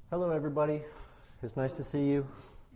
Hello, everybody. It's nice to see you.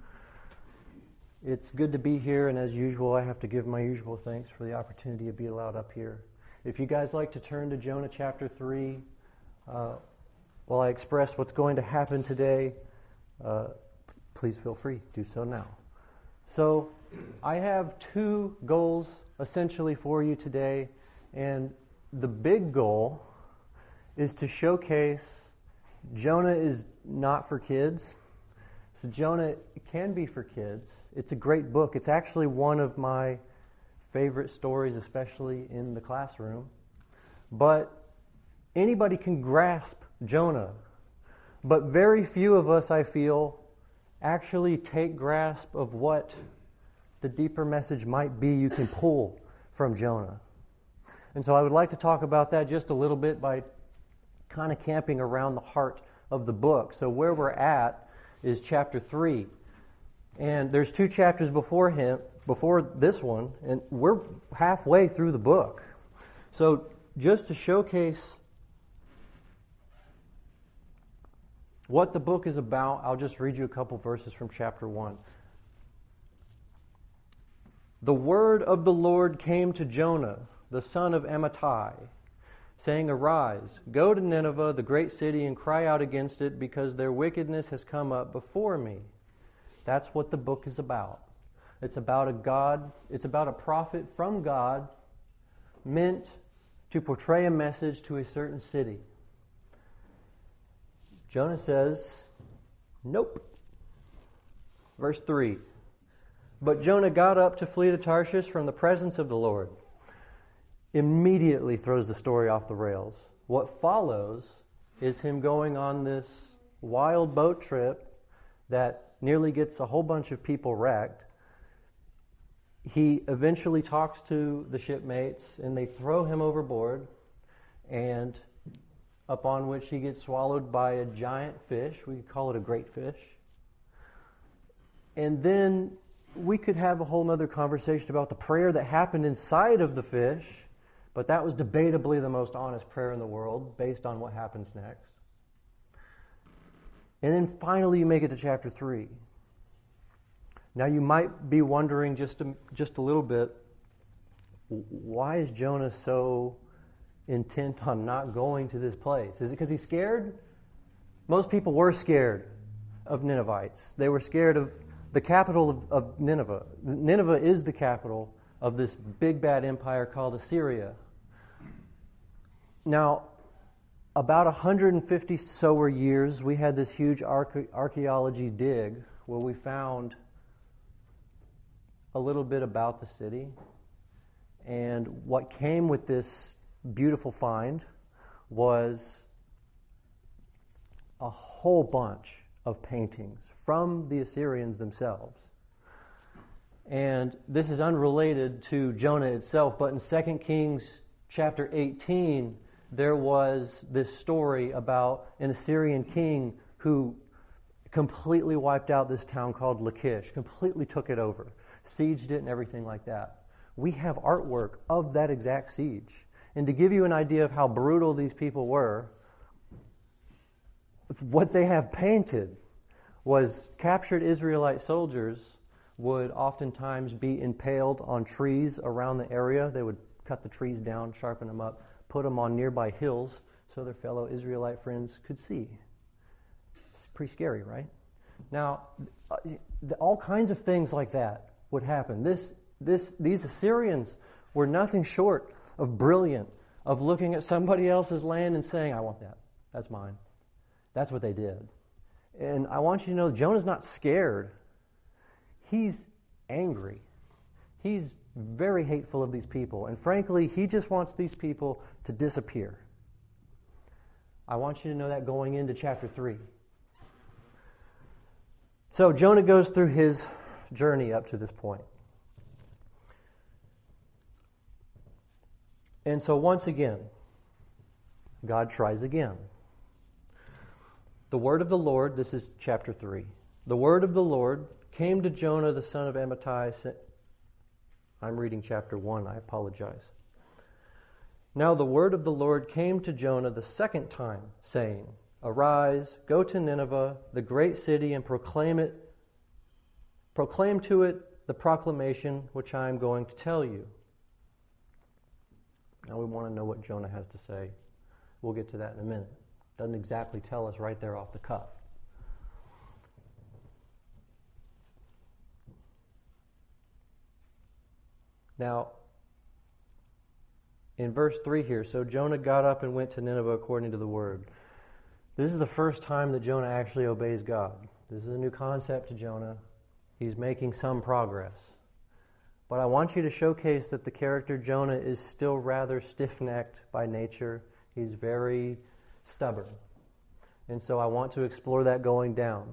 It's good to be here, and as usual, I have to give my usual thanks for the opportunity to be allowed up here. If you guys like to turn to Jonah chapter 3, while I express what's going to happen today, please feel free. Do so now. So, I have two goals essentially for you today, and the big goal is to showcase Jonah is not for kids. So Jonah can be for kids. It's a great book. It's actually one of my favorite stories, especially in the classroom. But anybody can grasp Jonah. But very few of us, I feel, actually take grasp of what the deeper message might be you can pull from Jonah. And so I would like to talk about that just a little bit by kind of camping around the heart of the book. So where we're at is chapter 3. And there's two chapters before this one, and we're halfway through the book. So just to showcase what the book is about, I'll just read you a couple verses from chapter 1. The word of the Lord came to Jonah, the son of Amittai, saying, "Arise, go to Nineveh, the great city, and cry out against it, because their wickedness has come up before me." That's what the book is about. It's about a prophet from God meant to portray a message to a certain city. Jonah says, nope. Verse 3. But Jonah got up to flee to Tarshish from the presence of the Lord. Immediately throws the story off the rails. What follows is him going on this wild boat trip that nearly gets a whole bunch of people wrecked. He eventually talks to the shipmates, and they throw him overboard, and upon which he gets swallowed by a giant fish. We could call it a great fish. And then we could have a whole other conversation about the prayer that happened inside of the fish, but that was debatably the most honest prayer in the world based on what happens next. And then finally you make it to chapter 3. Now you might be wondering just a little bit, why is Jonah so intent on not going to this place? Is it because he's scared? Most people were scared of Ninevites. They were scared of the capital of Nineveh. Nineveh is the capital of this big bad empire called Assyria. Now, about 150 sower years, we had this huge archaeology dig where we found a little bit about the city. And what came with this beautiful find was a whole bunch of paintings from the Assyrians themselves. And this is unrelated to Jonah itself, but in 2 Kings chapter 18, there was this story about an Assyrian king who completely wiped out this town called Lachish, completely took it over, sieged it and everything like that. We have artwork of that exact siege. And to give you an idea of how brutal these people were, what they have painted was captured Israelite soldiers would oftentimes be impaled on trees around the area. They would cut the trees down, sharpen them up, put them on nearby hills so their fellow Israelite friends could see. It's pretty scary, right? Now, all kinds of things like that would happen. These Assyrians were nothing short of brilliant, of looking at somebody else's land and saying, "I want that. That's mine." That's what they did. And I want you to know, Jonah's not scared. He's angry. He's very hateful of these people. And frankly, he just wants these people to disappear. I want you to know that going into chapter 3. So Jonah goes through his journey up to this point. And so once again, God tries again. The word of the Lord, this is chapter 3. The word of the Lord came to Jonah, the son of Amittai. I'm reading chapter 1, I apologize. Now the word of the Lord came to Jonah the second time, saying, Arise, go to Nineveh, the great city, and proclaim to it the proclamation which I am going to tell you. Now we want to know what Jonah has to say. We'll get to that in a minute. Doesn't exactly tell us right there off the cuff. Now, in verse 3 here, so Jonah got up and went to Nineveh according to the word. This is the first time that Jonah actually obeys God. This is a new concept to Jonah. He's making some progress. But I want you to showcase that the character Jonah is still rather stiff-necked by nature. He's very stubborn. And so I want to explore that going down.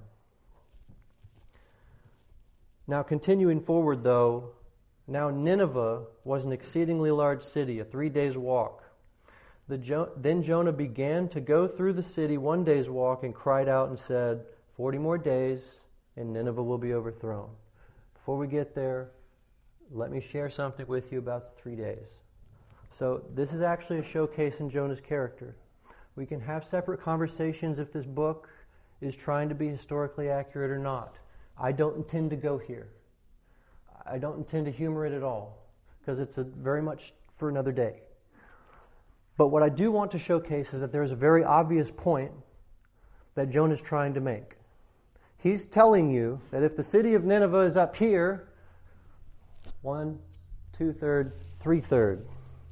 Now, continuing forward, though, now Nineveh was an exceedingly large city, a 3 days' walk. Then Jonah began to go through the city 1 day's walk and cried out and said, 40 more days and Nineveh will be overthrown. Before we get there, let me share something with you about the 3 days. So this is actually a showcase in Jonah's character. We can have separate conversations if this book is trying to be historically accurate or not. I don't intend to go here. I don't intend to humor it at all, because it's very much for another day. But what I do want to showcase is that there's a very obvious point that Jonah's trying to make. He's telling you that if the city of Nineveh is up here, 1, 2/3, 3/3,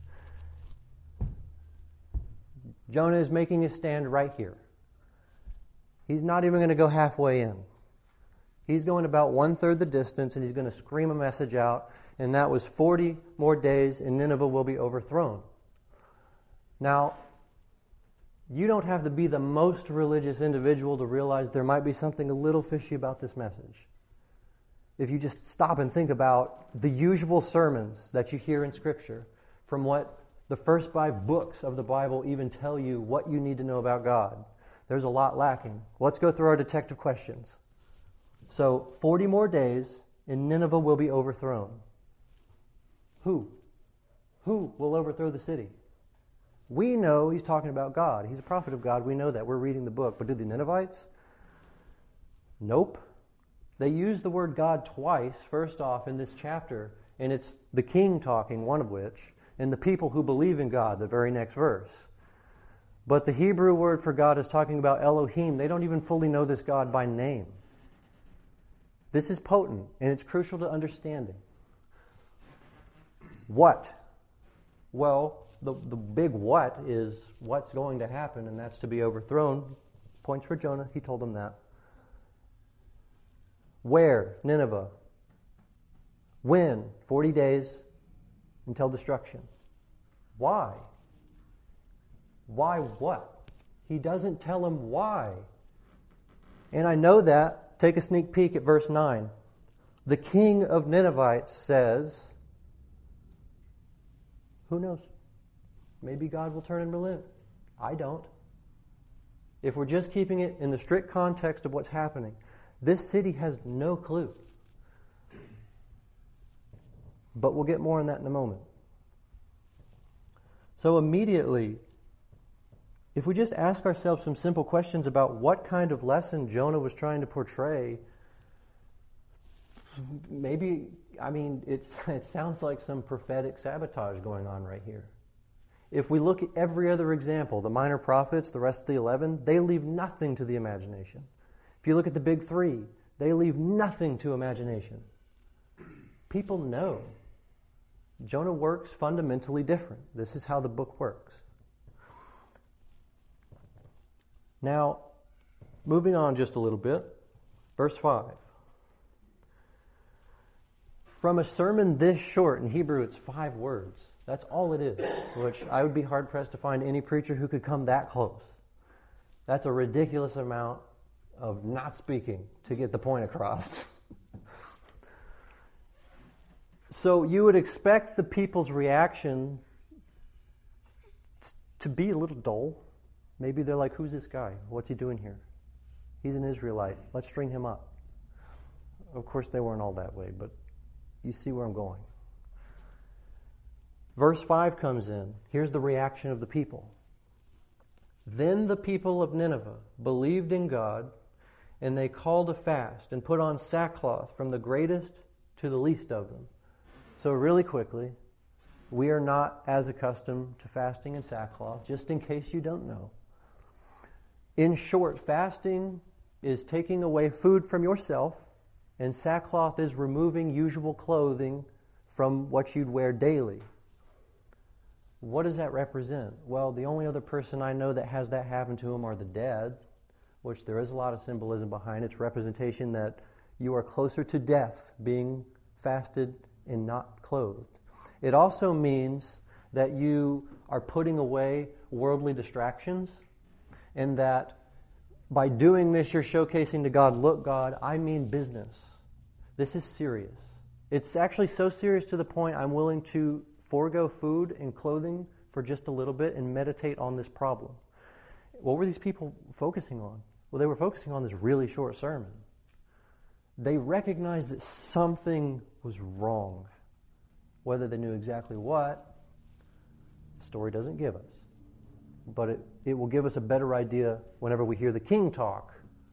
Jonah is making his stand right here. He's not even going to go halfway in. He's going about 1/3 the distance, and he's going to scream a message out, and that was 40 more days and Nineveh will be overthrown. Now, you don't have to be the most religious individual to realize there might be something a little fishy about this message. If you just stop and think about the usual sermons that you hear in Scripture, from what the first 5 books of the Bible even tell you what you need to know about God, there's a lot lacking. Let's go through our detective questions. So, 40 more days and Nineveh will be overthrown. Who? Who will overthrow the city? We know he's talking about God. He's a prophet of God. We know that. We're reading the book. But did the Ninevites? Nope. They use the word God twice, first off, in this chapter. And it's the king talking, one of which, and the people who believe in God, the very next verse. But the Hebrew word for God is talking about Elohim. They don't even fully know this God by name. This is potent, and it's crucial to understanding. What? Well, the big what is what's going to happen, and that's to be overthrown. Points for Jonah. He told them that. Where? Nineveh. When? 40 days until destruction. Why? Why what? He doesn't tell him why. And I know that. Take a sneak peek at verse 9. The king of Ninevites says, who knows? Maybe God will turn and relent. I don't. If we're just keeping it in the strict context of what's happening, this city has no clue. But we'll get more on that in a moment. So immediately, if we just ask ourselves some simple questions about what kind of lesson Jonah was trying to portray, maybe, it sounds like some prophetic sabotage going on right here. If we look at every other example, the minor prophets, the rest of the 11, they leave nothing to the imagination. If you look at the big 3, they leave nothing to imagination. People know. Jonah works fundamentally different. This is how the book works. Now, moving on just a little bit, verse 5. From a sermon this short, in Hebrew it's 5 words. That's all it is, which I would be hard-pressed to find any preacher who could come that close. That's a ridiculous amount of not speaking to get the point across. So you would expect the people's reaction to be a little dull. Maybe they're like, who's this guy? What's he doing here? He's an Israelite. Let's string him up. Of course, they weren't all that way, but you see where I'm going. Verse 5 comes in. Here's the reaction of the people. Then the people of Nineveh believed in God, and they called a fast and put on sackcloth from the greatest to the least of them. So really quickly, we are not as accustomed to fasting in sackcloth, just in case you don't know. In short, fasting is taking away food from yourself, and sackcloth is removing usual clothing from what you'd wear daily. What does that represent? Well, the only other person I know that has that happen to them are the dead, which there is a lot of symbolism behind. It's representation that you are closer to death being fasted and not clothed. It also means that you are putting away worldly distractions, and that by doing this you're showcasing to God, look God, I mean business. This is serious. It's actually so serious to the point I'm willing to forego food and clothing for just a little bit and meditate on this problem. What were these people focusing on? Well, they were focusing on this really short sermon. They recognized that something was wrong. Whether they knew exactly what, the story doesn't give us. But it will give us a better idea whenever we hear the king talk.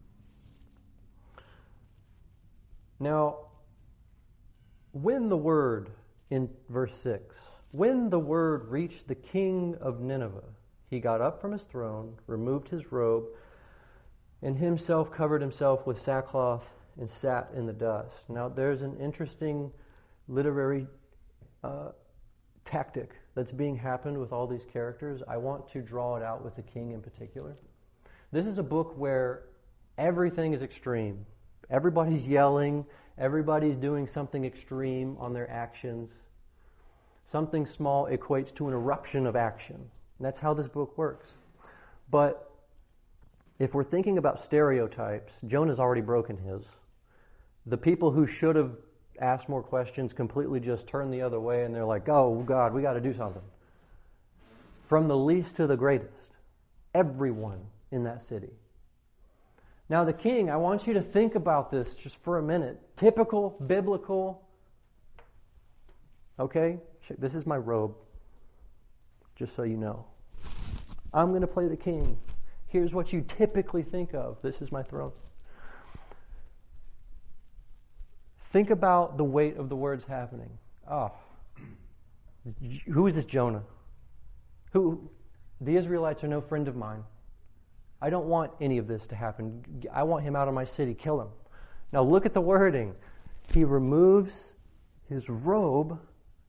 Now, when the word, in verse 6, when the word reached the king of Nineveh, he got up from his throne, removed his robe, and himself covered himself with sackcloth and sat in the dust. Now, there's an interesting literary tactic that's being happened with all these characters. I want to draw it out with the king in particular. This is a book where everything is extreme. Everybody's yelling. Everybody's doing something extreme on their actions. Something small equates to an eruption of action. And that's how this book works. But if we're thinking about stereotypes, Jonah's already broken his. The people who should have asked more questions completely just turn the other way, and they're like, oh God, we got to do something. From the least to the greatest, everyone in that city. Now the king, I want you to think about this just for a minute. Typical, biblical. Okay, this is my robe, just so you know. I'm going to play the king. Here's what you typically think of. This is my throne. Think about the weight of the words happening. Oh, who is this Jonah? The Israelites are no friend of mine. I don't want any of this to happen. I want him out of my city. Kill him. Now look at the wording. He removes his robe,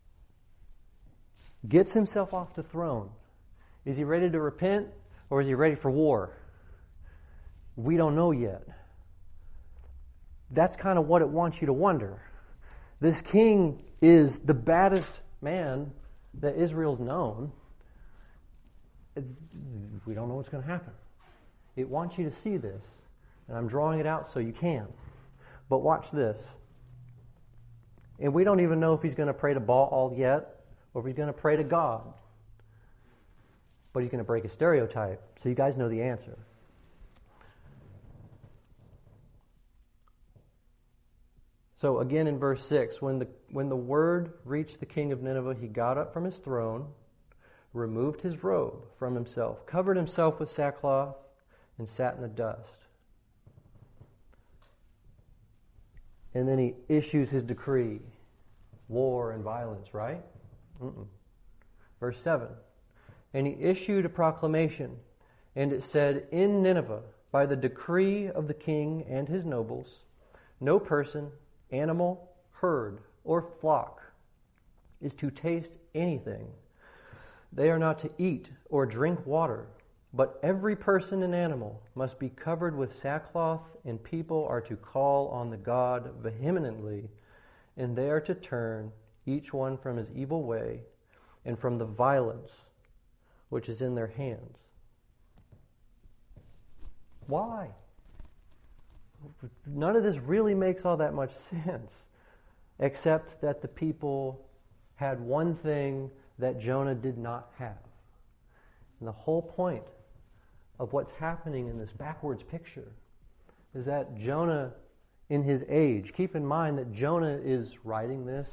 gets himself off the throne. Is he ready to repent, or is he ready for war? We don't know yet. That's kind of what it wants you to wonder. This king is the baddest man that Israel's known. We don't know what's going to happen. It wants you to see this, and I'm drawing it out so you can. But watch this. And we don't even know if he's going to pray to Baal yet, or if he's going to pray to God. But he's going to break a stereotype, so you guys know the answer. So again in verse 6, when the word reached the king of Nineveh, he got up from his throne, removed his robe from himself, covered himself with sackcloth, and sat in the dust. And then he issues his decree, war and violence, right? Verse 7, and he issued a proclamation, and it said, in Nineveh, by the decree of the king and his nobles, no person, animal, herd, or flock is to taste anything. They are not to eat or drink water, but every person and animal must be covered with sackcloth, and people are to call on the God vehemently, and they are to turn each one from his evil way and from the violence which is in their hands. Why? None of this really makes all that much sense, except that the people had one thing that Jonah did not have. And the whole point of what's happening in this backwards picture is that Jonah, in his age, keep in mind that Jonah is writing this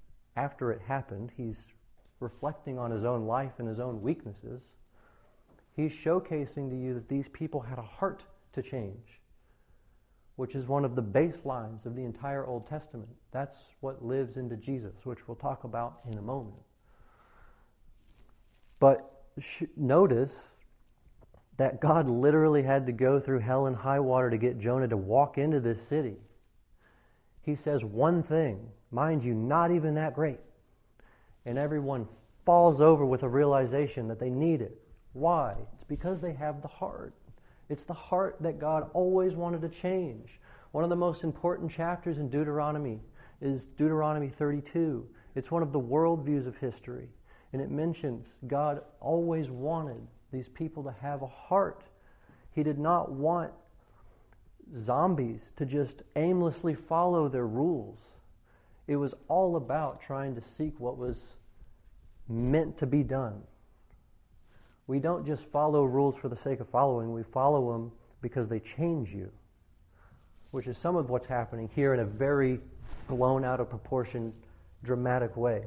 after it happened. He's reflecting on his own life and his own weaknesses. He's showcasing to you that these people had a heart to change, which is one of the baselines of the entire Old Testament. That's what lives into Jesus, which we'll talk about in a moment. But notice that God literally had to go through hell and high water to get Jonah to walk into this city. He says one thing, mind you, not even that great. And everyone falls over with a realization that they need it. Why? It's because they have the heart. It's the heart that God always wanted to change. One of the most important chapters in Deuteronomy is Deuteronomy 32. It's one of the worldviews of history. And it mentions God always wanted these people to have a heart. He did not want zombies to just aimlessly follow their rules. It was all about trying to seek what was meant to be done. We don't just follow rules for the sake of following. We follow them because they change you, which is some of what's happening here in a very blown out of proportion, dramatic way.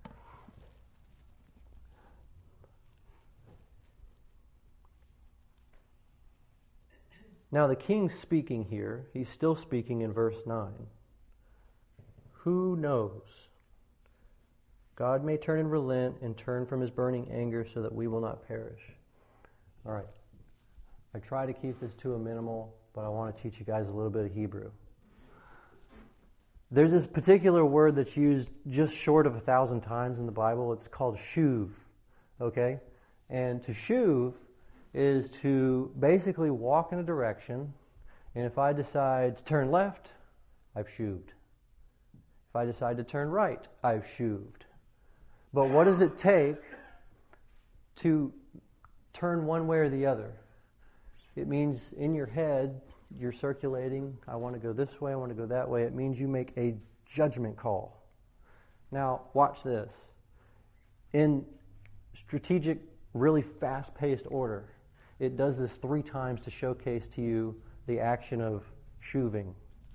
Now the king's speaking here. He's still speaking in verse 9. Who knows? God may turn and relent and turn from his burning anger so that we will not perish. All right. I try to keep this to a minimal, but I want to teach you guys a little bit of Hebrew. There's this particular word that's used just short of 1,000 times in the Bible. It's called shuv. Okay? And to shuv is to basically walk in a direction, and if I decide to turn left, I've shuved. If I decide to turn right, I've shuved. But what does it take to turn one way or the other? It means in your head, you're circulating, I want to go this way, I want to go that way. It means you make a judgment call. Now, watch this. In strategic, really fast-paced order, it does this 3 times to showcase to you the action of shuving.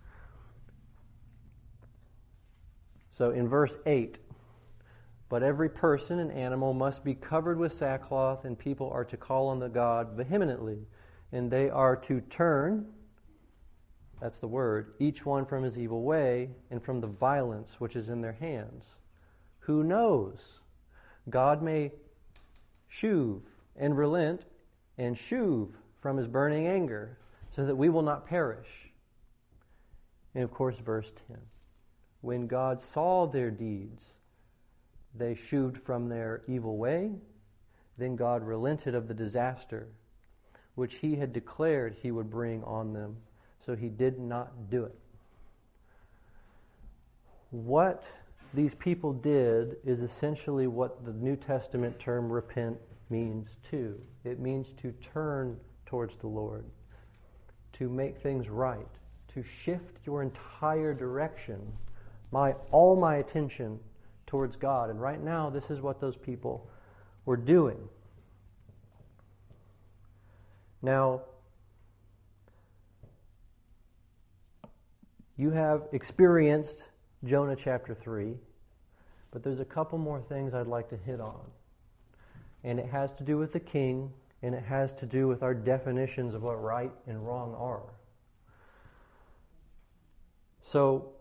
So in verse 8, but every person and animal must be covered with sackcloth, and people are to call on the God vehemently, and they are to turn, that's the word, each one from his evil way and from the violence which is in their hands. Who knows? God may shuv and relent and shuv from his burning anger so that we will not perish. And of course, verse 10. When God saw their deeds, they shuved from their evil way. Then God relented of the disaster which he had declared he would bring on them. So he did not do it. What these people did is essentially what the New Testament term repent means too. It means to turn towards the Lord, to make things right, to shift your entire direction, all my attention towards God. And right now, this is what those people were doing. Now, you have experienced Jonah chapter 3, but there's a couple more things I'd like to hit on. And it has to do with the king, and it has to do with our definitions of what right and wrong are. So,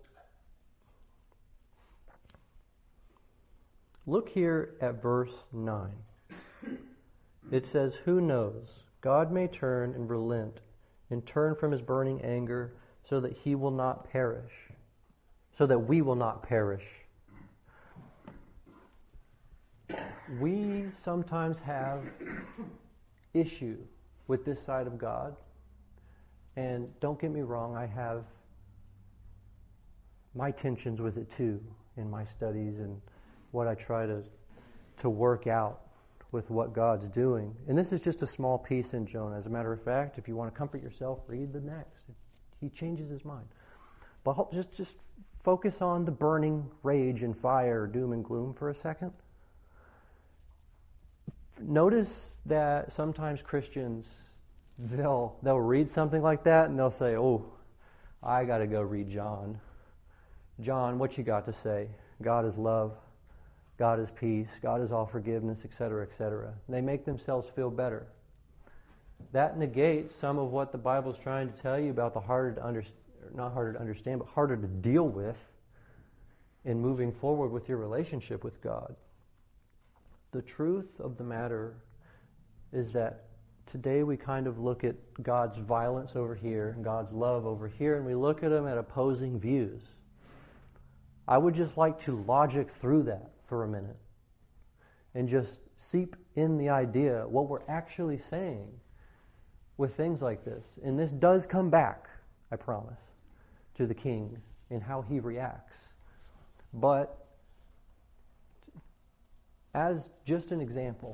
look here at verse 9. It says, who knows? God may turn and relent and turn from his burning anger so that he will not perish, so that we will not perish. We sometimes have issue with this side of God, and don't get me wrong, I have my tensions with it too in my studies and what I try to work out with what God's doing. And this is just a small piece in Jonah. As a matter of fact, if you want to comfort yourself, read the next. He changes his mind. But just focus on the burning rage and fire, doom and gloom for a second. Notice that sometimes Christians, they'll read something like that and they'll say, oh, I got to go read John. John, what you got to say? God is love. God is peace. God is all forgiveness, etc., etc. They make themselves feel better. that negates some of what the Bible's trying to tell you about the harder to understand, not harder to understand, but harder to deal with in moving forward with your relationship with God. The truth of the matter is that today we kind of look at God's violence over here and God's love over here, and we look at them at opposing views. I would just like to logic through that for a minute and just seep in the idea what we're actually saying with things like this. And this does come back, I promise, to the king and how he reacts. But as just an example,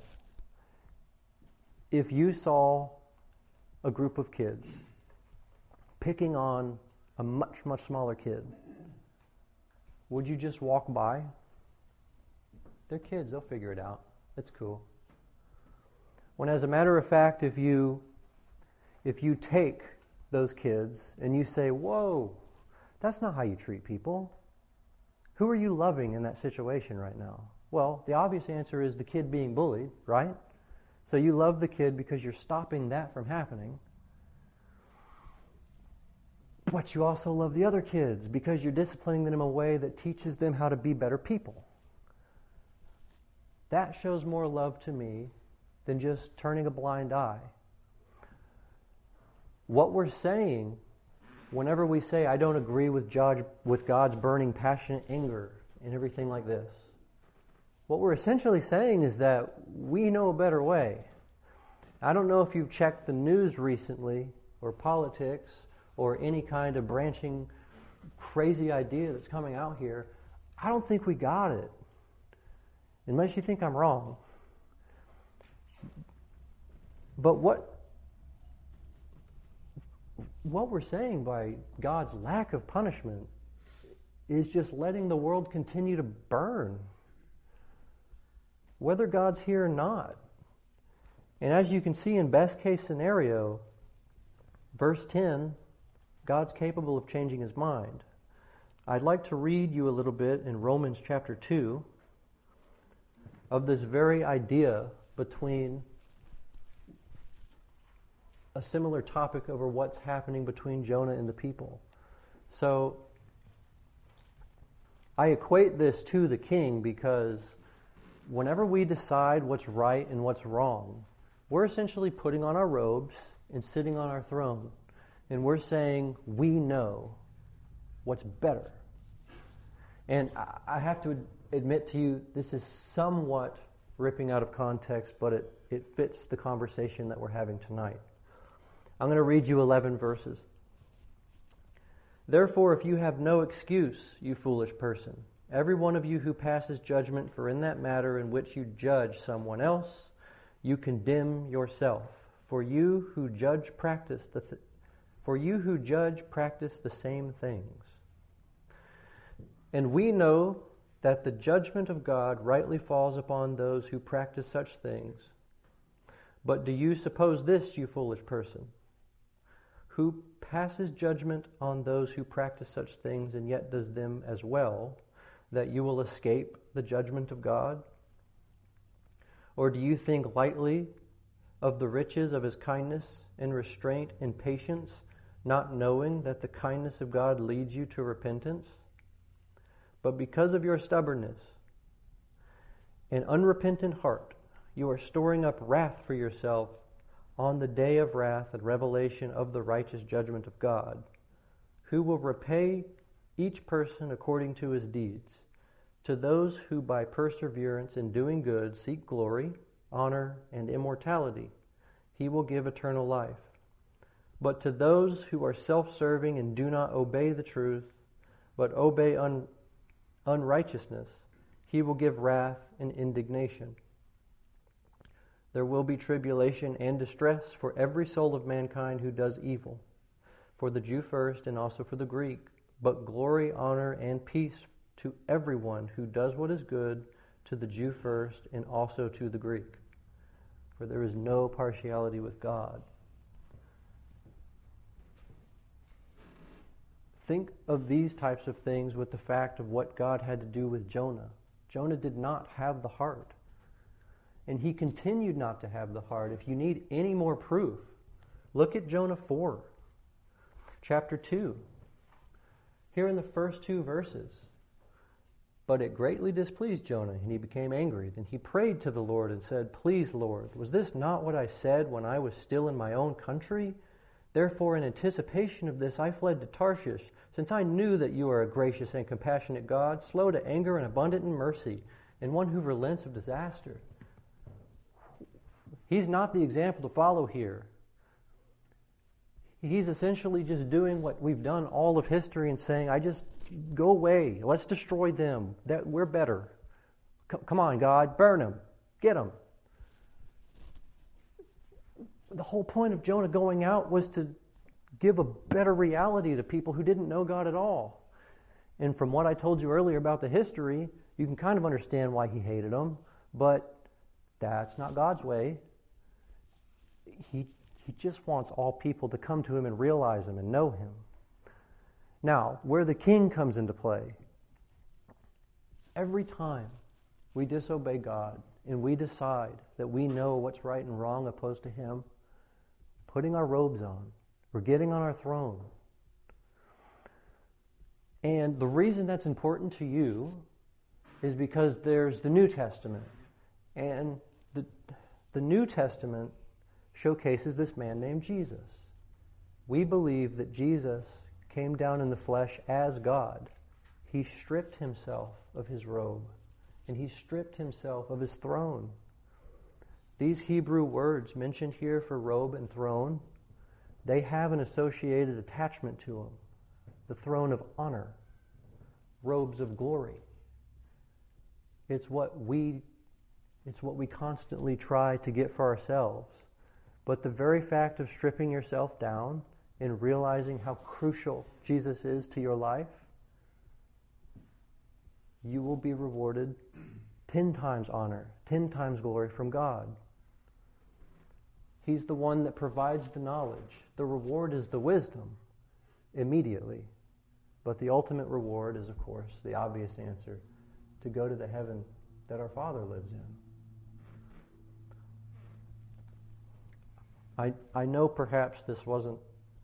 if you saw a group of kids picking on a much, much smaller kid, would you just walk by? They're kids, they'll figure it out. It's cool. When as a matter of fact, if you take those kids and you say, whoa, that's not how you treat people. Who are you loving in that situation right now? Well, the obvious answer is the kid being bullied, right? So you love the kid because you're stopping that from happening. But you also love the other kids because you're disciplining them in a way that teaches them how to be better people. That shows more love to me than just turning a blind eye. What we're saying, whenever we say, I don't agree with God's burning, passionate anger and everything like this, what we're essentially saying is that we know a better way. I don't know if you've checked the news recently, or politics, or any kind of branching, crazy idea that's coming out here. I don't think we got it. Unless you think I'm wrong. But what we're saying by God's lack of punishment is just letting the world continue to burn, whether God's here or not. And as you can see in best case scenario, verse 10, God's capable of changing his mind. I'd like to read you a little bit in Romans chapter 2 of this very idea between a similar topic over what's happening between Jonah and the people. So I equate this to the king because whenever we decide what's right and what's wrong, we're essentially putting on our robes and sitting on our throne. And we're saying, we know what's better. And I have to admit to you, this is somewhat ripping out of context, but it fits the conversation that we're having tonight. I'm going to read you 11 verses. Therefore, if you have no excuse, you foolish person, every one of you who passes judgment, for in that matter in which you judge someone else, you condemn yourself. For you who judge practice the same things. And we know that the judgment of God rightly falls upon those who practice such things. But do you suppose this, you foolish person, who passes judgment on those who practice such things and yet does them as well, that you will escape the judgment of God? Or do you think lightly of the riches of his kindness and restraint and patience, not knowing that the kindness of God leads you to repentance? But because of your stubbornness and unrepentant heart, you are storing up wrath for yourself on the day of wrath and revelation of the righteous judgment of God, who will repay each person according to his deeds. To those who by perseverance in doing good seek glory, honor, and immortality, he will give eternal life. But to those who are self-serving and do not obey the truth, but obey unrighteousness, he will give wrath and indignation. There will be tribulation and distress for every soul of mankind who does evil, for the Jew first and also for the Greek, but glory, honor, and peace to everyone who does what is good, to the Jew first and also to the Greek. For there is no partiality with God. Think of these types of things with the fact of what God had to do with Jonah. Jonah did not have the heart. And he continued not to have the heart. If you need any more proof Look at Jonah 4, chapter 2. Here in the first 2 verses. But it greatly displeased Jonah, and he became angry. Then he prayed to the Lord and said, Please, Lord, was this not what I said when I was still in my own country? Therefore, in anticipation of this, I fled to Tarshish, since I knew that you are a gracious and compassionate God, slow to anger and abundant in mercy, and one who relents of disaster. He's not the example to follow here. He's essentially just doing what we've done all of history and saying, go away. Let's destroy them. We're better. Come on, God. Burn them. Get them. The whole point of Jonah going out was to give a better reality to people who didn't know God at all. And from what I told you earlier about the history, you can kind of understand why he hated them, but that's not God's way. He just wants all people to come to him and realize him and know him. Now, where the king comes into play, every time we disobey God and we decide that we know what's right and wrong opposed to him, putting our robes on, we're getting on our throne. And the reason that's important to you is because there's the New Testament. And the New Testament showcases this man named Jesus. We believe that Jesus came down in the flesh as God. He stripped himself of his robe, and he stripped himself of his throne. These Hebrew words mentioned here for robe and throne, they have an associated attachment to them. The throne of honor, robes of glory. It's what we constantly try to get for ourselves. But the very fact of stripping yourself down and realizing how crucial Jesus is to your life, you will be rewarded 10 times honor, 10 times glory from God. He's the one that provides the knowledge. The reward is the wisdom immediately. But the ultimate reward is, of course, the obvious answer, to go to the heaven that our Father lives in. I know perhaps this wasn't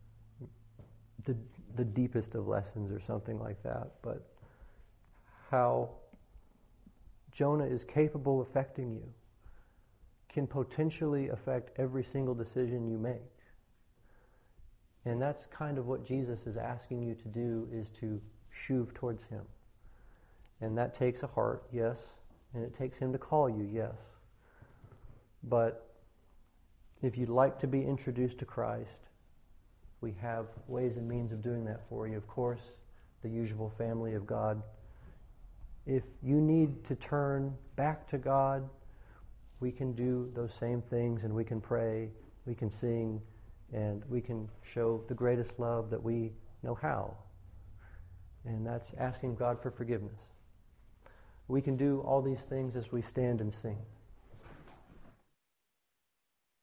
the deepest of lessons or something like that, but how Jonah is capable of affecting you can potentially affect every single decision you make. And that's kind of what Jesus is asking you to do, is to shuv towards him. And that takes a heart, yes, and it takes him to call you, yes. But if you'd like to be introduced to Christ, we have ways and means of doing that for you. Of course, the usual family of God. If you need to turn back to God, we can do those same things, and we can pray, we can sing, and we can show the greatest love that we know how. And that's asking God for forgiveness. We can do all these things as we stand and sing.